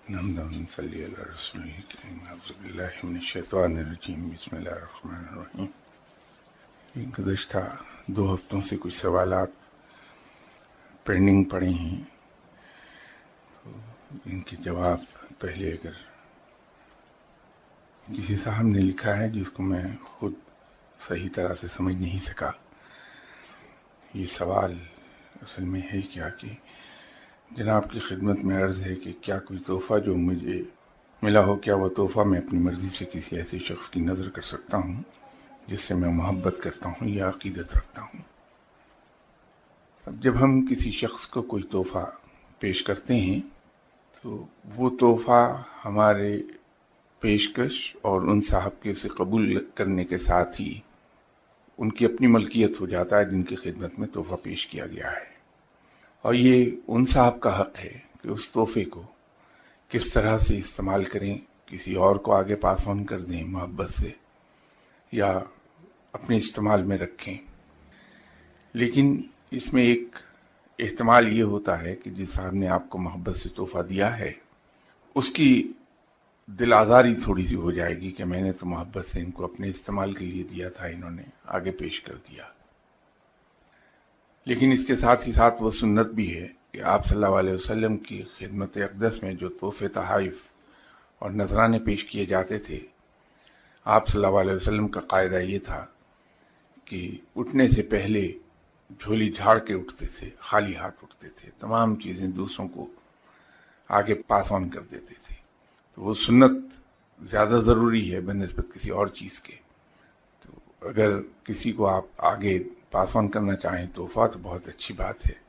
نحمدہ ونصلی علی رسول الکریم اعوذ باللہ من الشیطان الرجیم بسم اللہ الرحمن الرحیم۔ گزشتہ 2 ہفتوں سے کچھ سوالات پینڈنگ پڑے ہیں، تو ان کے جواب پہلے اگر کسی صاحب نے لکھا ہے جس کو میں خود صحیح طرح سے سمجھ نہیں سکا۔ یہ سوال اصل میں ہے کیا کہ جناب کی خدمت میں عرض ہے کہ کیا کوئی تحفہ جو مجھے ملا ہو، کیا وہ تحفہ میں اپنی مرضی سے کسی ایسے شخص کی نظر کر سکتا ہوں جس سے میں محبت کرتا ہوں یا عقیدت رکھتا ہوں۔ اب جب ہم کسی شخص کو کوئی تحفہ پیش کرتے ہیں تو وہ تحفہ ہمارے پیشکش اور ان صاحب کے اسے قبول کرنے کے ساتھ ہی ان کی اپنی ملکیت ہو جاتا ہے جن کی خدمت میں تحفہ پیش کیا گیا ہے، اور یہ ان صاحب کا حق ہے کہ اس تحفے کو کس طرح سے استعمال کریں، کسی اور کو آگے پاس آن کر دیں محبت سے یا اپنے استعمال میں رکھیں۔ لیکن اس میں ایک احتمال یہ ہوتا ہے کہ جس صاحب نے آپ کو محبت سے تحفہ دیا ہے اس کی دل آزاری تھوڑی سی ہو جائے گی کہ میں نے تو محبت سے ان کو اپنے استعمال کے لیے دیا تھا، انہوں نے آگے پیش کر دیا۔ لیکن اس کے ساتھ ہی ساتھ وہ سنت بھی ہے کہ آپ صلی اللہ علیہ وسلم کی خدمت اقدس میں جو تحفے تحائف اور نذرانے پیش کیے جاتے تھے، آپ صلی اللہ علیہ وسلم کا قاعدہ یہ تھا کہ اٹھنے سے پہلے جھولی جھاڑ کے اٹھتے تھے، خالی ہاتھ اٹھتے تھے، تمام چیزیں دوسروں کو آگے پاس آن کر دیتے تھے۔ تو وہ سنت زیادہ ضروری ہے بنسبت کسی اور چیز کے۔ تو اگر کسی کو آپ آگے پاس آن کرنا چاہیں تحفہ تو بہت اچھی بات ہے۔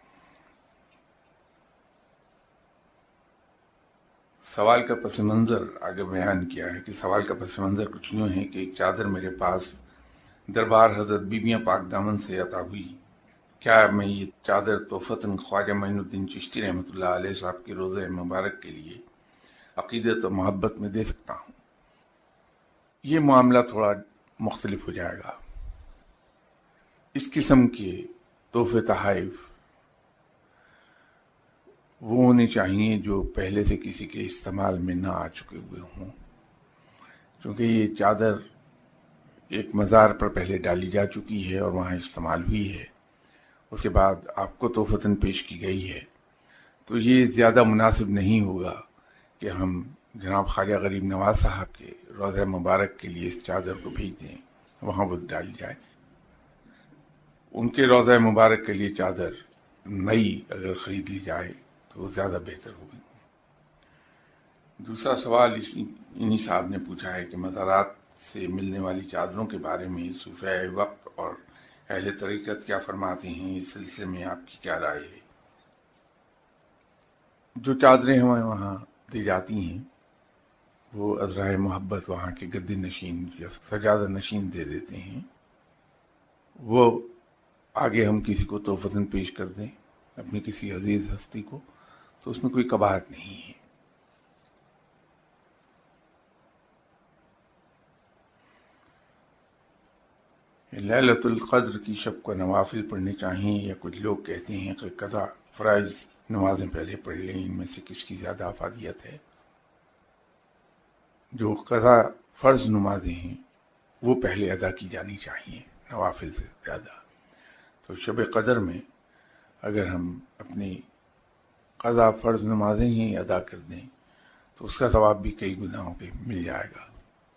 سوال کا پس منظر آگے بیان کیا ہے کہ سوال کا پس منظر کچھ یوں ہے کہ ایک چادر میرے پاس دربار حضرت بیبیاں پاک دامن سے عطا ہوئی، کیا میں یہ چادر تحفتاً خواجہ معین الدین چشتی رحمۃ اللہ علیہ صاحب کے روضہ مبارک کے لیے عقیدت و محبت میں دے سکتا ہوں؟ یہ معاملہ تھوڑا مختلف ہو جائے گا۔ اس قسم کے تحفے تحائف وہ ہونے چاہیے جو پہلے سے کسی کے استعمال میں نہ آ چکے ہوئے ہوں، کیونکہ یہ چادر ایک مزار پر پہلے ڈالی جا چکی ہے اور وہاں استعمال ہوئی ہے، اس کے بعد آپ کو تحفتاً پیش کی گئی ہے، تو یہ زیادہ مناسب نہیں ہوگا کہ ہم جناب خواجہ غریب نواز صاحب کے روضہ مبارک کے لیے اس چادر کو بھیج دیں، وہاں وہ ڈالی جائے۔ ان کے روضہ مبارک کے لیے چادر نئی اگر خرید لی جائے تو وہ زیادہ بہتر ہوگی۔ دوسرا سوال انہی صاحب نے پوچھا ہے کہ مزارات سے ملنے والی چادروں کے بارے میں صوفیاء وقت اور اہل طریقت کیا فرماتے ہیں، اس سلسلے میں آپ کی کیا رائے ہے؟ جو چادریں ہمیں وہاں دی جاتی ہیں وہ عذرائے محبت وہاں کے گدی نشین یا سجادہ نشین دے دیتے ہیں، وہ آگے ہم کسی کو تحفتاً پیش کر دیں اپنی کسی عزیز ہستی کو تو اس میں کوئی قباحت نہیں ہے۔ لیلۃ القدر کی شب کو نوافل پڑھنے چاہیے، یا کچھ لوگ کہتے ہیں کہ قضا فرائض نمازیں پہلے پڑھ لیں، ان میں سے کس کی زیادہ افادیت ہے؟ جو قضا فرض نمازیں ہیں وہ پہلے ادا کی جانی چاہیے نوافل سے زیادہ۔ تو شب قدر میں اگر ہم اپنی قضا فرض نمازیں ہی ادا کر دیں تو اس کا ثواب بھی کئی گناہوں پہ مل جائے گا۔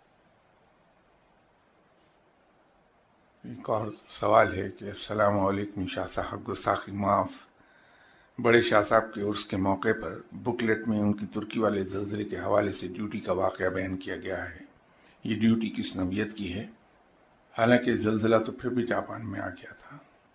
ایک اور سوال ہے کہ السلام علیکم شاہ صاحب، گستاخی معاف، بڑے شاہ صاحب کے عرس کے موقع پر بکلیٹ میں ان کی ترکی والے زلزلے کے حوالے سے ڈیوٹی کا واقعہ بیان کیا گیا ہے، یہ ڈیوٹی کس نوعیت کی ہے؟ حالانکہ زلزلہ تو پھر بھی جاپان میں آ گیا تھا۔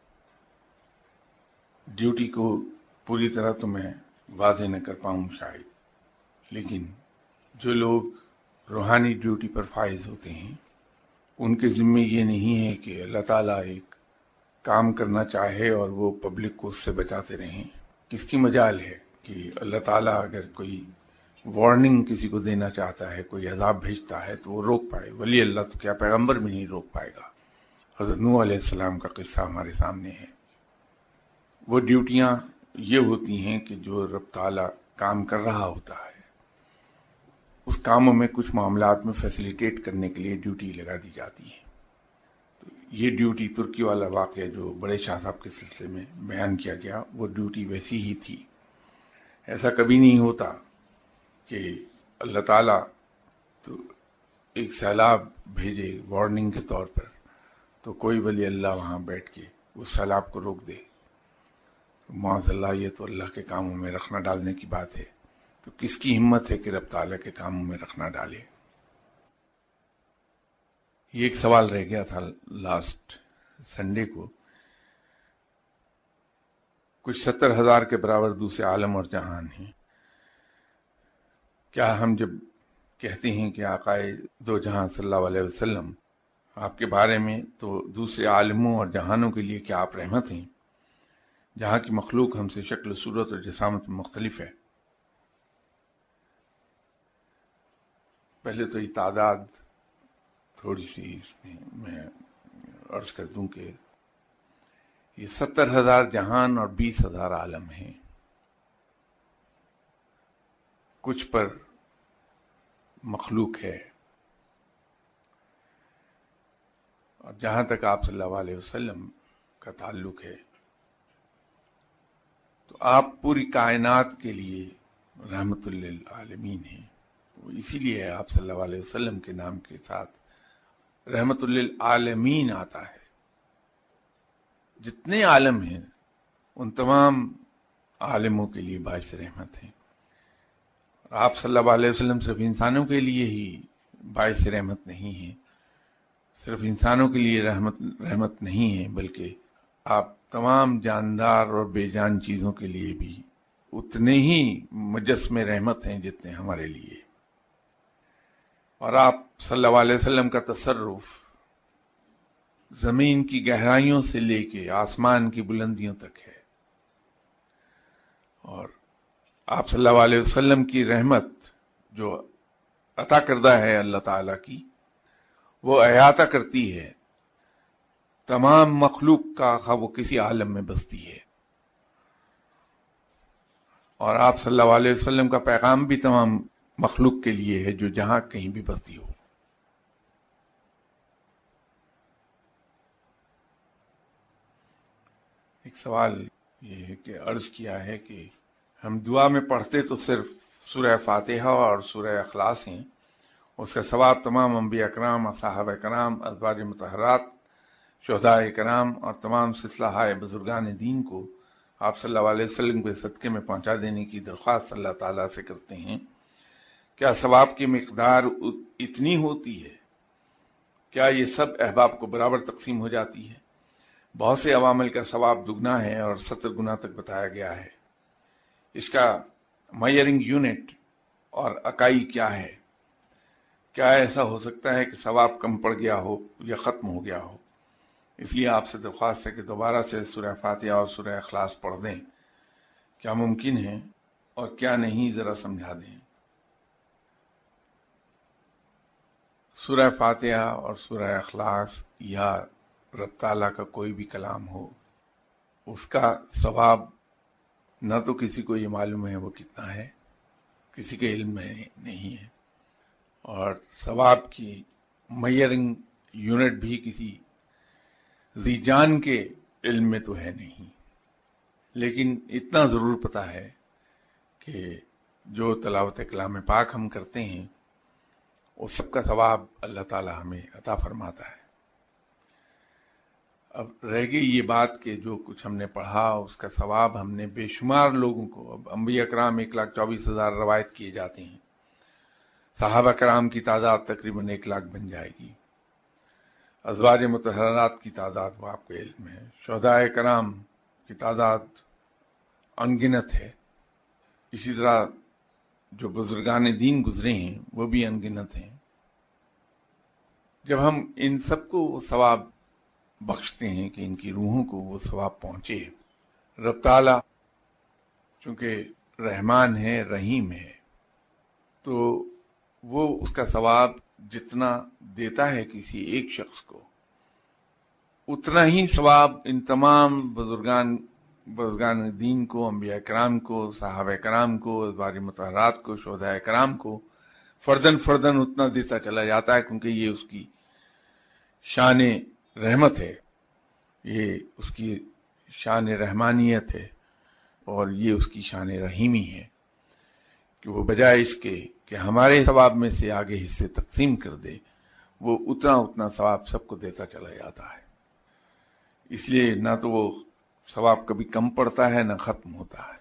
ڈیوٹی کو پوری طرح تو میں واضح نہ کر پاؤں شاید، لیکن جو لوگ روحانی ڈیوٹی پر فائز ہوتے ہیں ان کے ذمے یہ نہیں ہے کہ اللہ تعالیٰ ایک کام کرنا چاہے اور وہ پبلک کو اس سے بچاتے رہیں۔ کس کی مجال ہے کہ اللہ تعالیٰ اگر کوئی وارننگ کسی کو دینا چاہتا ہے، کوئی عذاب بھیجتا ہے تو وہ روک پائے؟ ولی اللہ تو کیا پیغمبر بھی نہیں روک پائے گا۔ حضرت نوح علیہ السلام کا قصہ ہمارے سامنے ہے۔ وہ ڈیوٹیاں یہ ہوتی ہیں کہ جو رب تعالیٰ کام کر رہا ہوتا ہے اس کاموں میں کچھ معاملات میں فیسیلیٹیٹ کرنے کے لیے ڈیوٹی لگا دی جاتی ہے. تو یہ ڈیوٹی ترکی والا واقعہ جو بڑے شاہ صاحب کے سلسلے میں بیان کیا گیا وہ ڈیوٹی ویسی ہی تھی. ایسا کبھی نہیں ہوتا کہ اللہ تعالیٰ تو ایک سیلاب بھیجے وارننگ کے طور پر تو کوئی ولی اللہ وہاں بیٹھ کے اس سیلاب کو روک دے. معاذ اللہ، یہ تو اللہ کے کاموں میں رخ نہ ڈالنے کی بات ہے. تو کس کی ہمت ہے کہ رب تعالیٰ کے کاموں میں رخ نہ ڈالے؟ یہ ایک سوال رہ گیا تھا لاسٹ سنڈے کو. کچھ 70,000 کے برابر دوسرے عالم اور جہان ہیں. کیا ہم جب کہتے ہیں کہ آقائے دو جہاں صلی اللہ علیہ وسلم آپ کے بارے میں، تو دوسرے عالموں اور جہانوں کے لیے کیا آپ رحمت ہیں؟ جہاں کی مخلوق ہم سے شکل و صورت اور جسامت میں مختلف ہے. پہلے تو یہ تعداد تھوڑی سی اس میں عرض کر دوں کہ یہ 70,000 جہان اور 20,000 عالم ہیں. کچھ پر مخلوق ہے، اور جہاں تک آپ صلی اللہ علیہ وسلم کا تعلق ہے تو آپ پوری کائنات کے لیے رحمت للعالمین ہیں. اسی لیے آپ صلی اللہ علیہ وسلم کے نام کے ساتھ رحمت للعالمین آتا ہے. جتنے عالم ہیں ان تمام عالموں کے لیے باعث رحمت ہیں. آپ صلی اللہ علیہ وسلم صرف انسانوں کے لیے ہی باعث رحمت نہیں ہیں، صرف انسانوں کے لیے رحمت نہیں ہے، بلکہ آپ تمام جاندار اور بے جان چیزوں کے لیے بھی اتنے ہی مجسم رحمت ہیں جتنے ہمارے لیے. اور آپ صلی اللہ علیہ وسلم کا تصرف زمین کی گہرائیوں سے لے کے آسمان کی بلندیوں تک ہے، اور آپ صلی اللہ علیہ وسلم کی رحمت جو عطا کردہ ہے اللہ تعالیٰ کی، وہ احاطہ کرتی ہے تمام مخلوق کا، خواہ وہ کسی عالم میں بستی ہے. اور آپ صلی اللہ علیہ وسلم کا پیغام بھی تمام مخلوق کے لیے ہے جو جہاں کہیں بھی بستی ہو. ایک سوال یہ ہے کہ عرض کیا ہے کہ ہم دعا میں پڑھتے تو صرف سورہ فاتحہ اور سورہ اخلاص ہیں، اس کا ثواب تمام انبیاء کرام، صحابہ کرام، ازواج مطہرات، شہداء کرام اور تمام سلسلہ ہائے بزرگان دین کو آپ صلی اللہ علیہ وسلم کے صدقے میں پہنچا دینے کی درخواست اللہ تعالیٰ سے کرتے ہیں. کیا ثواب کی مقدار اتنی ہوتی ہے؟ کیا یہ سب احباب کو برابر تقسیم ہو جاتی ہے؟ بہت سے عوامل کا ثواب دگنا ہے اور 70 گنا تک بتایا گیا ہے. اس کا میئرنگ یونٹ اور اکائی کیا ہے؟ کیا ایسا ہو سکتا ہے کہ ثواب کم پڑ گیا ہو یا ختم ہو گیا ہو؟ اس لیے آپ سے درخواست ہے کہ دوبارہ سے سورہ فاتحہ اور سورہ اخلاص پڑھ دیں. کیا ممکن ہے اور کیا نہیں، ذرا سمجھا دیں. سورہ فاتحہ اور سورہ اخلاص یا رب تعالیٰ کا کوئی بھی کلام ہو، اس کا ثواب نہ تو کسی کو یہ معلوم ہے وہ کتنا ہے، کسی کے علم میں نہیں ہے، اور ثواب کی میئرنگ یونٹ بھی کسی ذی جان کے علم میں تو ہے نہیں. لیکن اتنا ضرور پتا ہے کہ جو تلاوت کلام پاک ہم کرتے ہیں اس سب کا ثواب اللہ تعالی ہمیں عطا فرماتا ہے. اب رہ گئی یہ بات کہ جو کچھ ہم نے پڑھا اس کا ثواب ہم نے بے شمار لوگوں کو، اب انبیاء کرام 1,24,000 روایت کیے جاتے ہیں، صحابہ کرام کی تعداد تقریباً 1 لاکھ بن جائے گی، ازواج مطہرات کی تعداد وہ آپ کو علم ہے، شہداء کرام کی تعداد ان گنت ہے، اسی طرح جو بزرگان دین گزرے ہیں وہ بھی ان گنت ہیں. جب ہم ان سب کو وہ ثواب بخشتے ہیں کہ ان کی روحوں کو وہ ثواب پہنچے، رب تعالیٰ چونکہ رحمان ہے، رحیم ہے، تو وہ اس کا ثواب جتنا دیتا ہے کسی ایک شخص کو، اتنا ہی ثواب ان تمام بزرگان دین کو، انبیاء کرام کو، صحابہ کرام کو، ازواج مطہرات کو، شہداء کرام کو فردن فردن اتنا دیتا چلا جاتا ہے، کیونکہ یہ اس کی شان رحمت ہے، یہ اس کی شان رحمانیت ہے، اور یہ اس کی شان رحیمی ہے کہ وہ بجائے اس کے کہ ہمارے ثواب میں سے آگے حصے تقسیم کر دے، وہ اتنا اتنا ثواب سب کو دیتا چلا جاتا ہے۔ اس لیے نہ تو وہ ثواب کبھی کم پڑتا ہے نہ ختم ہوتا ہے۔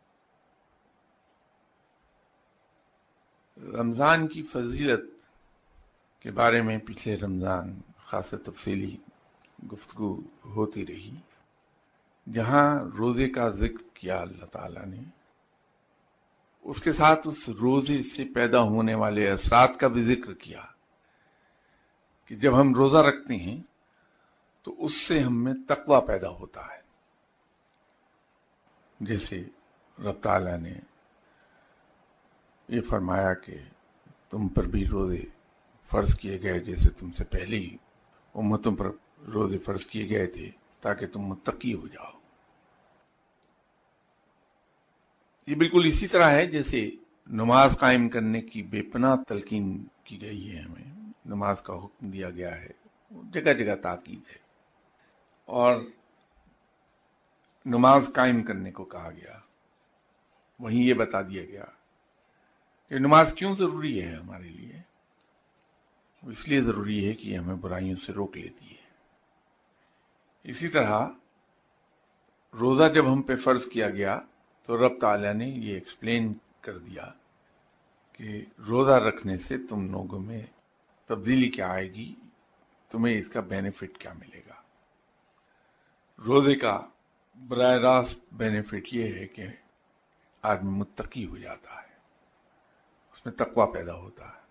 رمضان کی فضیلت کے بارے میں پچھلے رمضان خاص تفصیلی گفتگو ہوتی رہی۔ جہاں روزے کا ذکر کیا اللہ تعالیٰ نے، اس کے ساتھ اس روزے سے پیدا ہونے والے اثرات کا بھی ذکر کیا کہ جب ہم روزہ رکھتے ہیں تو اس سے ہم میں تقوی پیدا ہوتا ہے۔ جیسے رب تعالیٰ نے یہ فرمایا کہ تم پر بھی روزے فرض کیے گئے جیسے تم سے پہلی امتوں پر روزے فرض کیے گئے تھے تاکہ تم متقی ہو جاؤ۔ یہ بالکل اسی طرح ہے جیسے نماز قائم کرنے کی بے پناہ تلقین کی گئی ہے، ہمیں نماز کا حکم دیا گیا ہے، جگہ جگہ تاکید ہے، اور نماز قائم کرنے کو کہا گیا۔ وہیں یہ بتا دیا گیا کہ نماز کیوں ضروری ہے ہمارے لیے۔ اس لیے ضروری ہے کہ یہ ہمیں برائیوں سے روک لیتی ہے۔ اسی طرح روزہ جب ہم پہ فرض کیا گیا تو رب تعالیٰ نے یہ ایکسپلین کر دیا کہ روزہ رکھنے سے تم لوگوں میں تبدیلی کیا آئے گی، تمہیں اس کا بینیفٹ کیا ملے گا۔ روزے کا براہ راست بینیفٹ یہ ہے کہ آدمی متقی ہو جاتا ہے، اس میں تقوی پیدا ہوتا ہے۔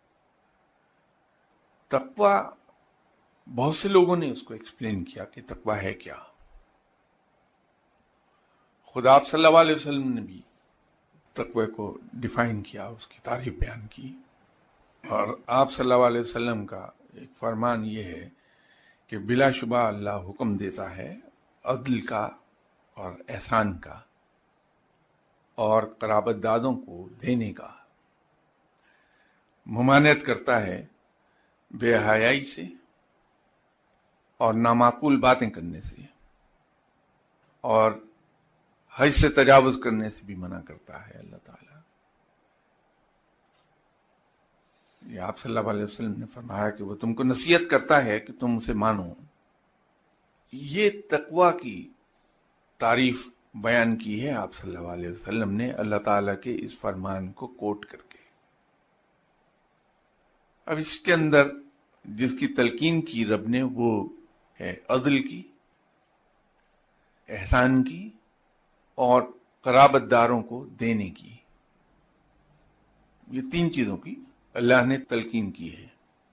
تقوی بہت سے لوگوں نے اس کو ایکسپلین کیا کہ تقوی ہے کیا۔ خدا آپ صلی اللہ علیہ وسلم نے بھی تقوی کو ڈیفائن کیا، اس کی تعریف بیان کی، اور آپ صلی اللہ علیہ وسلم کا ایک فرمان یہ ہے کہ بلا شبہ اللہ حکم دیتا ہے عدل کا اور احسان کا اور قرابت دادوں کو دینے کا، ممانعت کرتا ہے بے حیائی سے اور نامعقول باتیں کرنے سے، اور حج سے تجاوز کرنے سے بھی منع کرتا ہے اللہ تعالیٰ۔ یہ آپ صلی اللہ علیہ وسلم نے فرمایا کہ وہ تم کو نصیحت کرتا ہے کہ تم اسے مانو۔ یہ تقوی کی تعریف بیان کی ہے آپ صلی اللہ علیہ وسلم نے اللہ تعالیٰ کے اس فرمان کو کوٹ کر کے۔ اب اس کے اندر جس کی تلقین کی رب نے وہ ہے عدل کی، احسان کی اور قرابت داروں کو دینے کی۔ یہ تین چیزوں کی اللہ نے تلقین کی ہے۔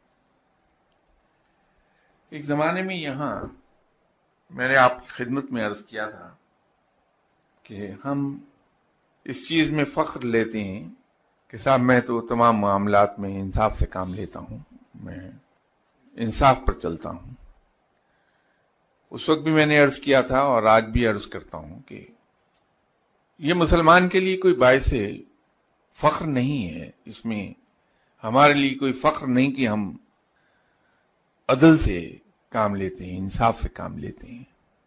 ایک زمانے میں یہاں میں نے آپ کی خدمت میں عرض کیا تھا کہ ہم اس چیز میں فخر لیتے ہیں کہ صاحب میں تو تمام معاملات میں انصاف سے کام لیتا ہوں، میں انصاف پر چلتا ہوں۔ اس وقت بھی میں نے عرض کیا تھا اور آج بھی عرض کرتا ہوں کہ یہ مسلمان کے لیے کوئی باعث فخر نہیں ہے، اس میں ہمارے لیے کوئی فخر نہیں کہ ہم عدل سے کام لیتے ہیں، انصاف سے کام لیتے ہیں۔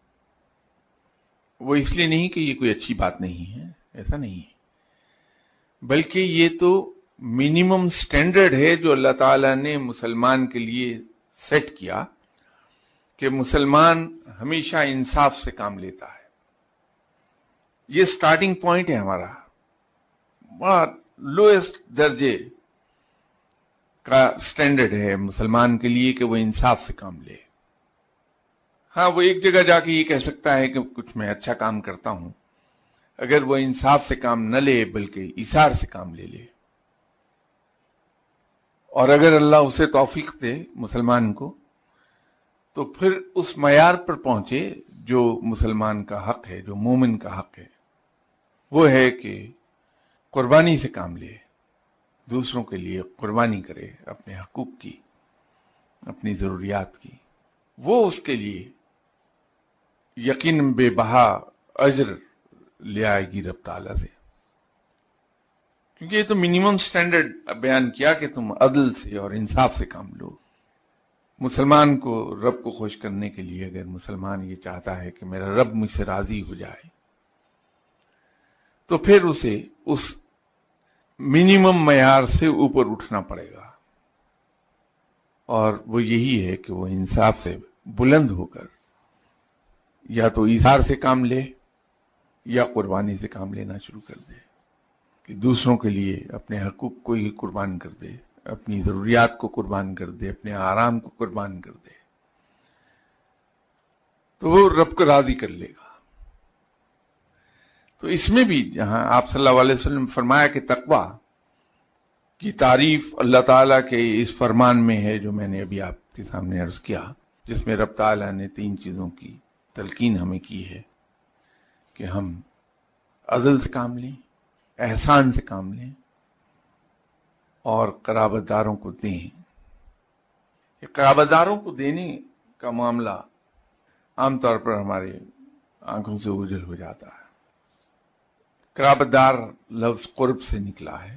وہ اس لیے نہیں کہ یہ کوئی اچھی بات نہیں ہے، ایسا نہیں ہے، بلکہ یہ تو منیمم سٹینڈرڈ ہے جو اللہ تعالیٰ نے مسلمان کے لیے سیٹ کیا کہ مسلمان ہمیشہ انصاف سے کام لیتا ہے۔ یہ سٹارٹنگ پوائنٹ ہے ہمارا، بڑا لوئسٹ درجے کا سٹینڈرڈ ہے مسلمان کے لیے کہ وہ انصاف سے کام لے۔ ہاں، وہ ایک جگہ جا کے یہ کہہ سکتا ہے کہ کچھ میں اچھا کام کرتا ہوں، اگر وہ انصاف سے کام نہ لے بلکہ ایثار سے کام لے لے، اور اگر اللہ اسے توفیق دے مسلمان کو تو پھر اس معیار پر پہنچے جو مسلمان کا حق ہے، جو مومن کا حق ہے، وہ ہے کہ قربانی سے کام لے، دوسروں کے لیے قربانی کرے، اپنے حقوق کی، اپنی ضروریات کی۔ وہ اس کے لیے یقیناً بے بہا اجر لے آئے گی رب تعالیٰ سے۔ کیونکہ یہ تو منیمم سٹینڈرڈ بیان کیا کہ تم عدل سے اور انصاف سے کام لو. مسلمان کو رب کو خوش کرنے کے لیے اگر مسلمان یہ چاہتا ہے کہ میرا رب مجھ سے راضی ہو جائے تو پھر اسے اس منیمم معیار سے اوپر اٹھنا پڑے گا، اور وہ یہی ہے کہ وہ انصاف سے بلند ہو کر یا تو ایثار سے کام لے یا قربانی سے کام لینا شروع کر دے، کہ دوسروں کے لیے اپنے حقوق کو ہی قربان کر دے، اپنی ضروریات کو قربان کر دے، اپنے آرام کو قربان کر دے، تو وہ رب کو راضی کر لے گا. تو اس میں بھی جہاں آپ صلی اللہ علیہ وسلم فرمایا کہ تقوی کی تعریف اللہ تعالیٰ کے اس فرمان میں ہے جو میں نے ابھی آپ کے سامنے عرض کیا، جس میں رب تعالیٰ نے 3 چیزوں کی تلقین ہمیں کی ہے کہ ہم عدل سے کام لیں، احسان سے کام لیں اور قرابت داروں کو دیں. یہ قرابت داروں کو دینے کا معاملہ عام طور پر ہمارے آنکھوں سے اوجھل ہو جاتا ہے. قرابت دار لفظ قرب سے نکلا ہے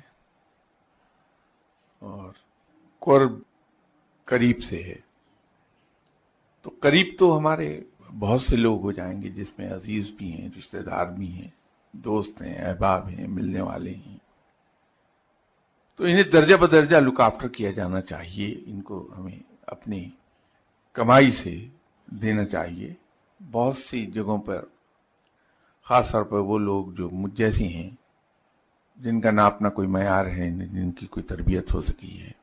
اور قرب قریب سے ہے. تو قریب تو ہمارے بہت سے لوگ ہو جائیں گے جس میں عزیز بھی ہیں، رشتہ دار بھی ہیں، دوست ہیں، احباب ہیں، ملنے والے ہیں. تو انہیں درجہ بدرجہ لک آفٹر کیا جانا چاہیے، ان کو ہمیں اپنی کمائی سے دینا چاہیے. بہت سی جگہوں پر خاص طور پر وہ لوگ جو مجھ جیسی ہیں، جن کا نہ اپنا کوئی معیار ہے، نہ جن کی کوئی تربیت ہو سکی ہے،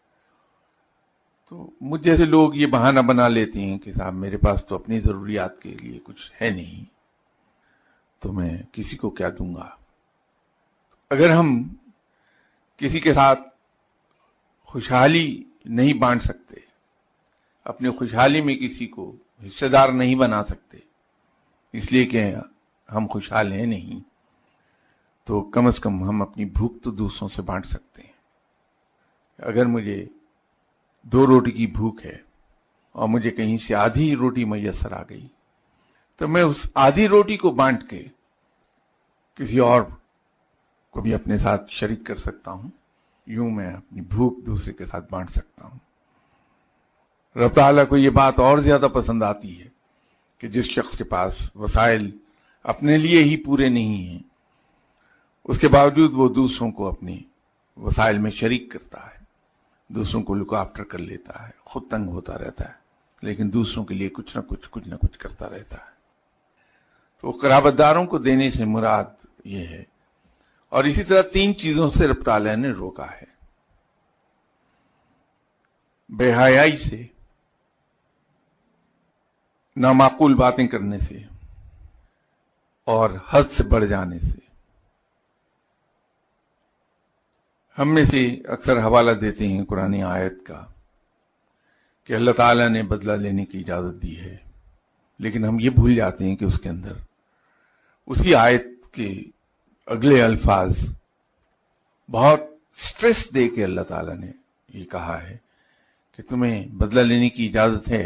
تو مجھ جیسے لوگ یہ بہانہ بنا لیتے ہیں کہ صاحب میرے پاس تو اپنی ضروریات کے لیے کچھ ہے نہیں، تو میں کسی کو کیا دوں گا. اگر ہم کسی کے ساتھ خوشحالی نہیں بانٹ سکتے، اپنی خوشحالی میں کسی کو حصہ دار نہیں بنا سکتے اس لیے کہ ہم خوشحال ہیں نہیں، تو کم از کم ہم اپنی بھوک تو دوسروں سے بانٹ سکتے ہیں. اگر مجھے 2 روٹی کی بھوک ہے اور مجھے کہیں سے آدھی روٹی میسر آ گئی تو میں اس آدھی روٹی کو بانٹ کے کسی اور کو بھی اپنے ساتھ شریک کر سکتا ہوں. یوں میں اپنی بھوک دوسرے کے ساتھ بانٹ سکتا ہوں. رب تعالیٰ کو یہ بات اور زیادہ پسند آتی ہے کہ جس شخص کے پاس وسائل اپنے لیے ہی پورے نہیں ہیں، اس کے باوجود وہ دوسروں کو اپنے وسائل میں شریک کرتا ہے، دوسروں کو لک آفٹر کر لیتا ہے، خود تنگ ہوتا رہتا ہے لیکن دوسروں کے لیے کچھ نہ کچھ کرتا رہتا ہے. تو قرابت داروں کو دینے سے مراد یہ ہے. اور اسی طرح 3 چیزوں سے رب تعالیٰ نے روکا ہے: بے حیائی سے، نامعقول باتیں کرنے سے اور حد سے بڑھ جانے سے. ہم میں سے اکثر حوالہ دیتے ہیں قرآن آیت کا کہ اللہ تعالیٰ نے بدلہ لینے کی اجازت دی ہے، لیکن ہم یہ بھول جاتے ہیں کہ اس کے اندر اسی آیت کے اگلے الفاظ بہت سٹریس دے کے اللہ تعالیٰ نے یہ کہا ہے کہ تمہیں بدلہ لینے کی اجازت ہے،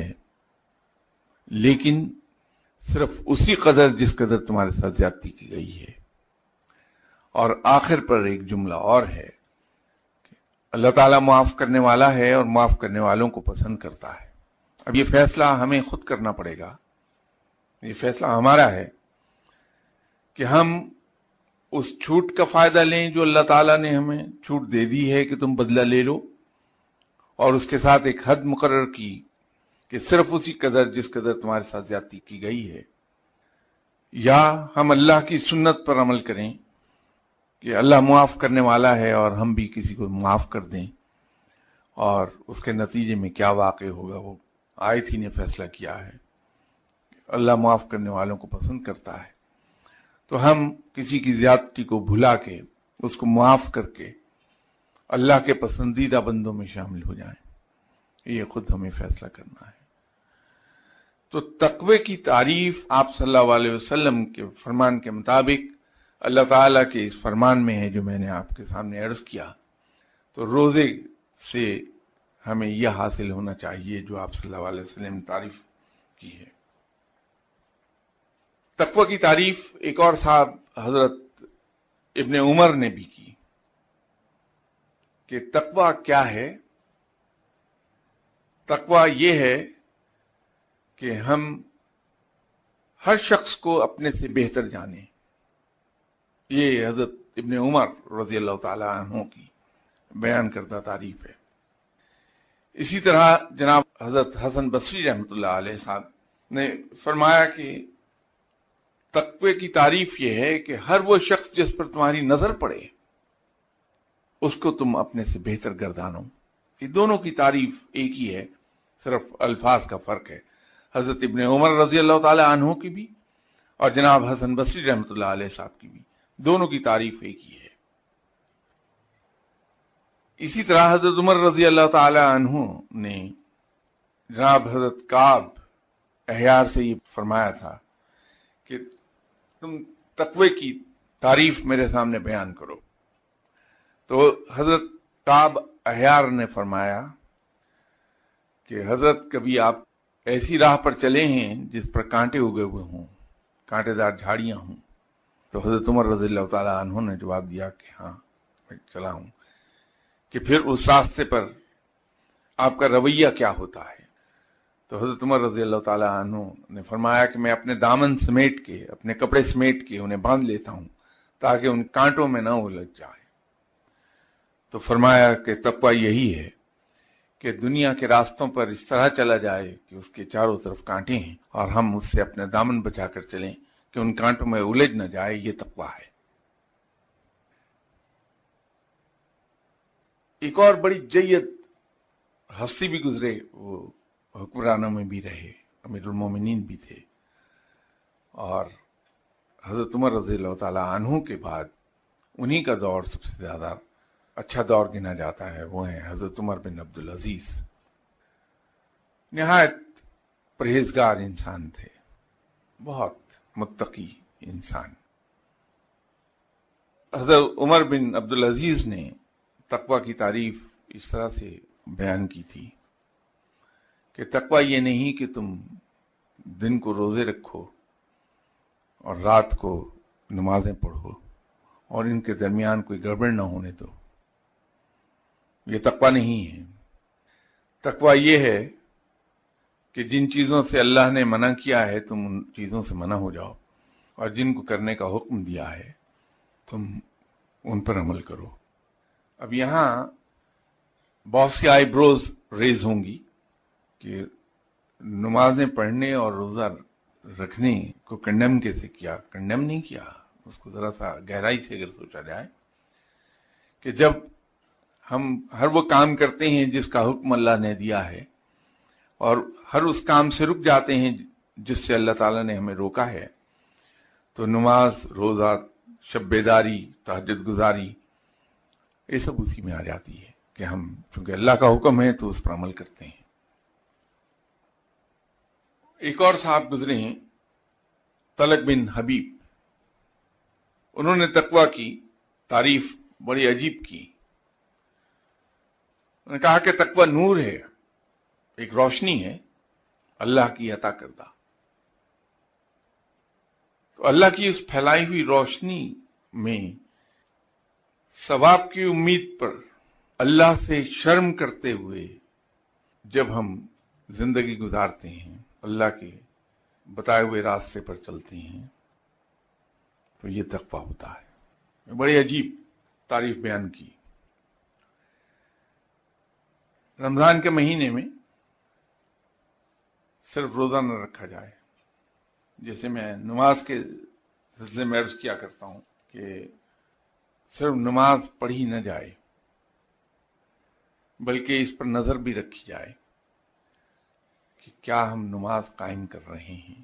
لیکن صرف اسی قدر جس قدر تمہارے ساتھ زیادتی کی گئی ہے. اور آخر پر ایک جملہ اور ہے کہ اللہ تعالیٰ معاف کرنے والا ہے اور معاف کرنے والوں کو پسند کرتا ہے. اب یہ فیصلہ ہمیں خود کرنا پڑے گا، یہ فیصلہ ہمارا ہے کہ ہم اس چھوٹ کا فائدہ لیں جو اللہ تعالیٰ نے ہمیں چھوٹ دے دی ہے کہ تم بدلہ لے لو، اور اس کے ساتھ ایک حد مقرر کی کہ صرف اسی قدر جس قدر تمہارے ساتھ زیادتی کی گئی ہے. یا ہم اللہ کی سنت پر عمل کریں کہ اللہ معاف کرنے والا ہے اور ہم بھی کسی کو معاف کر دیں، اور اس کے نتیجے میں کیا واقع ہوگا وہ آیت ہی نے فیصلہ کیا ہے. اللہ معاف کرنے والوں کو پسند کرتا ہے، تو ہم کسی کی زیادتی کو بھلا کے اس کو معاف کر کے اللہ کے پسندیدہ بندوں میں شامل ہو جائیں. یہ خود ہمیں فیصلہ کرنا ہے. تو تقوی کی تعریف آپ صلی اللہ علیہ وسلم کے فرمان کے مطابق اللہ تعالیٰ کے اس فرمان میں ہے جو میں نے آپ کے سامنے عرض کیا. تو روزے سے ہمیں یہ حاصل ہونا چاہیے جو آپ صلی اللہ علیہ وسلم نے تعریف کی ہے. تقوی کی تعریف ایک اور صاحب حضرت ابن عمر نے بھی کی. کہ تقویٰ کیا ہے؟ تقویٰ یہ ہے کہ ہم ہر شخص کو اپنے سے بہتر جانیں. یہ حضرت ابن عمر رضی اللہ تعالی عنہ کی بیان کردہ تعریف ہے. اسی طرح جناب حضرت حسن بصری رحمۃ اللہ علیہ صاحب نے فرمایا کہ تقوی کی تعریف یہ ہے کہ ہر وہ شخص جس پر تمہاری نظر پڑے اس کو تم اپنے سے بہتر گردانو. یہ دونوں کی تعریف ایک ہی ہے، صرف الفاظ کا فرق ہے. حضرت ابن عمر رضی اللہ تعالی عنہ کی بھی اور جناب حسن بصری رحمۃ اللہ علیہ صاحب کی بھی، دونوں کی تعریف ایک ہی ہے. اسی طرح حضرت عمر رضی اللہ تعالی عنہ نے جناب حضرت کعب احیار سے یہ فرمایا تھا کہ تم تقوی کی تعریف میرے سامنے بیان کرو. تو حضرت کعب احیار نے فرمایا کہ حضرت کبھی آپ ایسی راہ پر چلے ہیں جس پر کانٹے اگے ہوئے ہوں، کانٹے دار جھاڑیاں ہوں؟ تو حضرت عمر رضی اللہ تعالی عنہ نے جواب دیا کہ ہاں میں چلا ہوں. کہ پھر اس راستے پر آپ کا رویہ کیا ہوتا ہے؟ تو حضرت عمر رضی اللہ تعالی عنہ نے فرمایا کہ میں اپنے دامن سمیٹ کے، اپنے کپڑے سمیٹ کے انہیں باندھ لیتا ہوں تاکہ ان کانٹوں میں نہ الجھ جائے. تو فرمایا کہ تقویٰ یہی ہے کہ دنیا کے راستوں پر اس طرح چلا جائے کہ اس کے چاروں طرف کانٹے ہیں اور ہم اس سے اپنے دامن بچا کر چلیں کہ ان کانٹوں میں الجھ نہ جائے. یہ تقویٰ ہے. ایک اور بڑی جید ہستی بھی گزرے، وہ حکمرانوں میں بھی رہے، امیر المومنین بھی تھے، اور حضرت عمر رضی اللہ تعالی عنہ کے بعد انہی کا دور سب سے زیادہ اچھا دور گنا جاتا ہے. وہ ہیں حضرت عمر بن عبدالعزیز. نہایت پرہیزگار انسان تھے، بہت متقی انسان. حضرت عمر بن عبدالعزیز نے تقویٰ کی تعریف اس طرح سے بیان کی تھی کہ تقویٰ یہ نہیں کہ تم دن کو روزے رکھو اور رات کو نمازیں پڑھو اور ان کے درمیان کوئی گڑبڑ نہ ہونے دو. یہ تقویٰ نہیں ہے. تقویٰ یہ ہے کہ جن چیزوں سے اللہ نے منع کیا ہے تم ان چیزوں سے منع ہو جاؤ، اور جن کو کرنے کا حکم دیا ہے تم ان پر عمل کرو. اب یہاں بہت سی آئی بروز ریز ہوں گی کہ نمازیں پڑھنے اور روزہ رکھنے کو کنڈیم کیسے کیا؟ کنڈیم نہیں کیا. اس کو ذرا سا گہرائی سے اگر سوچا جائے کہ جب ہم ہر وہ کام کرتے ہیں جس کا حکم اللہ نے دیا ہے اور ہر اس کام سے رک جاتے ہیں جس سے اللہ تعالیٰ نے ہمیں روکا ہے، تو نماز، روزہ، شب بیداری، تہجد گزاری، یہ سب اسی میں آ جاتی ہے کہ ہم چونکہ اللہ کا حکم ہے تو اس پر عمل کرتے ہیں. ایک اور صاحب گزرے ہیں، طلق بن حبیب. انہوں نے تقویٰ کی تعریف بڑی عجیب کی. انہوں نے کہا کہ تقویٰ نور ہے، ایک روشنی ہے اللہ کی عطا کردہ. تو اللہ کی اس پھیلائی ہوئی روشنی میں ثواب کی امید پر اللہ سے شرم کرتے ہوئے جب ہم زندگی گزارتے ہیں، اللہ کے بتائے ہوئے راستے پر چلتے ہیں، تو یہ تقویٰ ہوتا ہے. بڑی عجیب تعریف بیان کی. رمضان کے مہینے میں صرف روزہ نہ رکھا جائے. جیسے میں نماز کے سلسلے میں عرض کیا کرتا ہوں کہ صرف نماز پڑھی نہ جائے بلکہ اس پر نظر بھی رکھی جائے کہ کیا ہم نماز قائم کر رہے ہیں.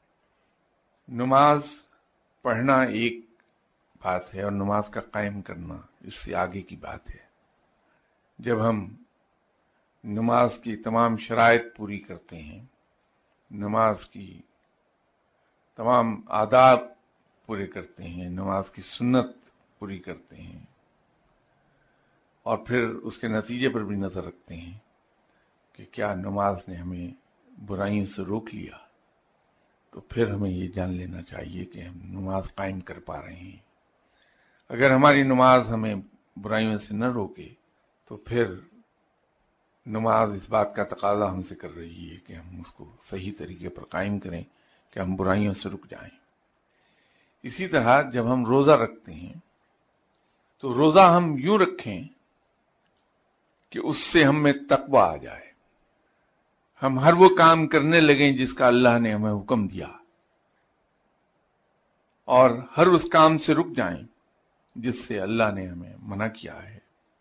نماز پڑھنا ایک بات ہے اور نماز کا قائم کرنا اس سے آگے کی بات ہے. جب ہم نماز کی تمام شرائط پوری کرتے ہیں، نماز کی تمام آداب پورے کرتے ہیں، نماز کی سنت پوری کرتے ہیں، اور پھر اس کے نتیجے پر بھی نظر رکھتے ہیں کہ کیا نماز نے ہمیں برائیوں سے روک لیا، تو پھر ہمیں یہ جان لینا چاہیے کہ ہم نماز قائم کر پا رہے ہیں. اگر ہماری نماز ہمیں برائیوں سے نہ روکے تو پھر نماز اس بات کا تقاضا ہم سے کر رہی ہے کہ ہم اس کو صحیح طریقے پر قائم کریں کہ ہم برائیوں سے رک جائیں۔ اسی طرح جب ہم روزہ رکھتے ہیں تو روزہ ہم یوں رکھیں کہ اس سے ہم میں تقویٰ آ جائے، ہم ہر وہ کام کرنے لگیں جس کا اللہ نے ہمیں حکم دیا، اور ہر اس کام سے رک جائیں جس سے اللہ نے ہمیں منع کیا ہے۔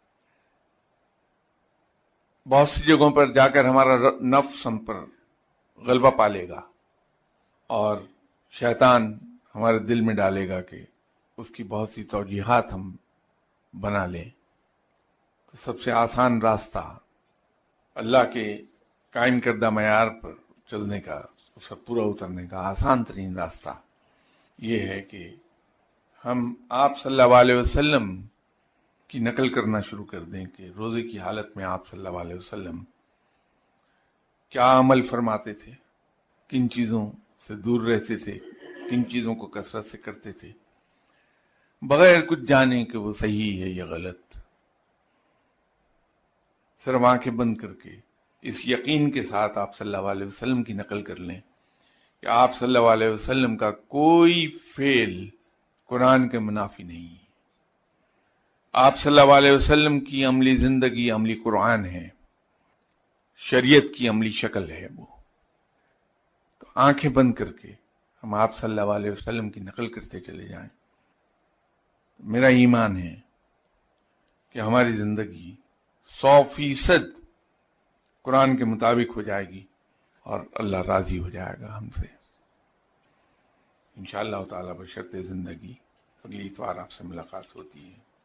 بہت سی جگہوں پر جا کر ہمارا نفس ہم پر غلبہ پا لے گا اور شیطان ہمارے دل میں ڈالے گا کہ اس کی بہت سی توجیحات ہم بنا لیں۔ تو سب سے آسان راستہ اللہ کے قائم کردہ معیار پر چلنے کا، اس پر پورا اترنے کا آسان ترین راستہ یہ ہے کہ ہم آپ صلی اللہ علیہ وسلم کی نقل کرنا شروع کر دیں کہ روزے کی حالت میں آپ صلی اللہ علیہ وسلم کیا عمل فرماتے تھے، کن چیزوں سے دور رہتے تھے، کن چیزوں کو کثرت سے کرتے تھے، بغیر کچھ جانے کہ وہ صحیح ہے یا غلط، صرف آنکھیں بند کر کے اس یقین کے ساتھ آپ صلی اللہ علیہ وسلم کی نقل کر لیں کہ آپ صلی اللہ علیہ وسلم کا کوئی فعل قرآن کے منافی نہیں ہے، آپ صلی اللہ علیہ وسلم کی عملی زندگی عملی قرآن ہے، شریعت کی عملی شکل ہے وہ۔ تو آنکھیں بند کر کے ہم آپ صلی اللہ علیہ وسلم کی نقل کرتے چلے جائیں۔ میرا ایمان ہے کہ ہماری زندگی 100% قرآن کے مطابق ہو جائے گی اور اللہ راضی ہو جائے گا ہم سے انشاءاللہ تعالی۔ بشرط زندگی اگلی اتوار آپ سے ملاقات ہوتی ہے۔